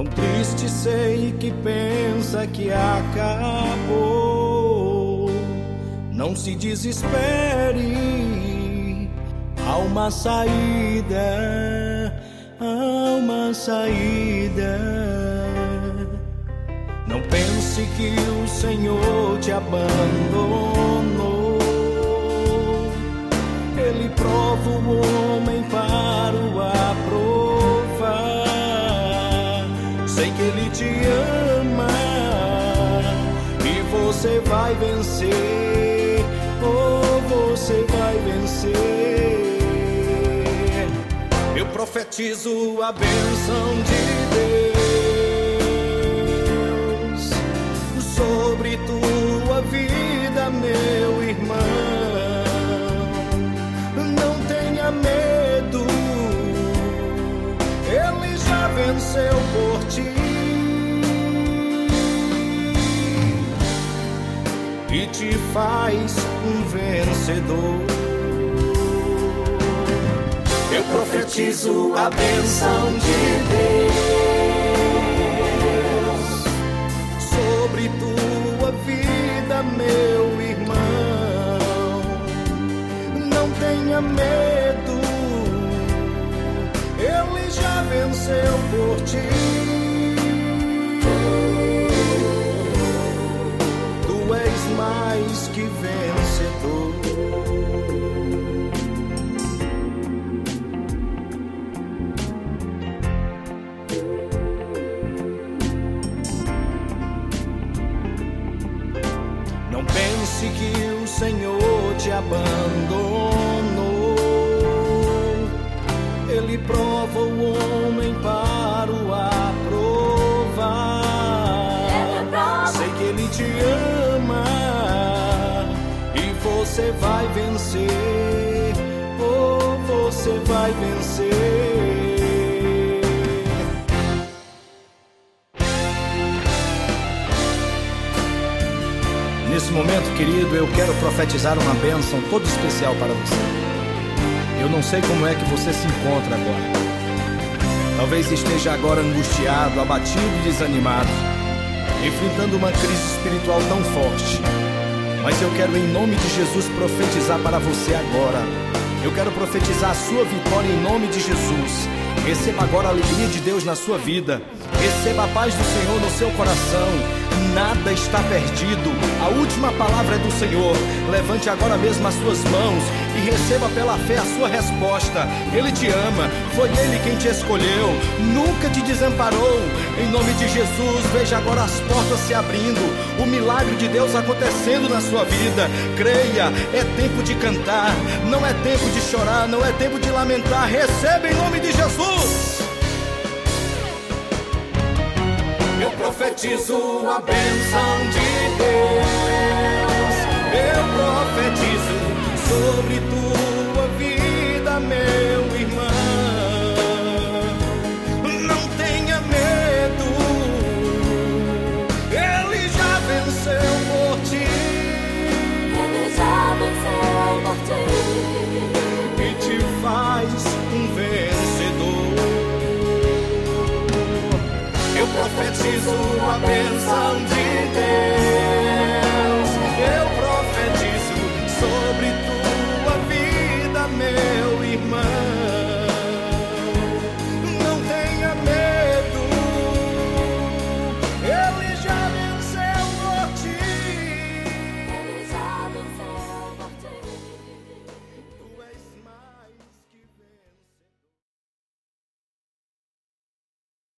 Tão triste sei que pensa que acabou. Não se desespere, há uma saída, há uma saída. Não pense que o Senhor te abandonou. Ele prova o homem para o aprovar. Sei que Ele te ama e você vai vencer. Oh, você vai vencer. Eu profetizo a bênção de Deus sobre tua vida, meu irmão. Não tenha medo, Ele já venceu por ti e te faz um vencedor. Eu profetizo a bênção de Deus sobre tua vida, meu irmão. Não tenha medo, Ele já venceu por ti. Tu és mais que vencedor. Não pense que o Senhor te abandonou. Ele prova o homem para o aprovar. Sei que Ele te ama e você vai vencer. Oh, você vai vencer. Nesse momento, querido, eu quero profetizar uma bênção toda especial para você. Eu não sei como é que você se encontra agora. Talvez esteja agora angustiado, abatido e desanimado, enfrentando uma crise espiritual tão forte. Mas eu quero, em nome de Jesus, profetizar para você agora. Eu quero profetizar a sua vitória em nome de Jesus. Receba agora a alegria de Deus na sua vida. Receba a paz do Senhor no seu coração. Nada está perdido. A última palavra é do Senhor. Levante agora mesmo as suas mãos e receba pela fé a sua resposta. Ele te ama. Foi Ele quem te escolheu. Nunca te desamparou. Em nome de Jesus, veja agora as portas se abrindo. O milagre de Deus acontecendo na sua vida. Creia, é tempo de cantar. Não é tempo de chorar, não é tempo de lamentar. Receba em nome de Jesus. Eu profetizo a bênção de Deus. Eu profetizo sobre tua vida, meu irmão. Não tenha medo, Ele já venceu por ti. Ele já venceu por ti E te faz um vencedor. Eu profetizo a bênção de Deus. Eu profetizo sobre tua vida, meu irmão.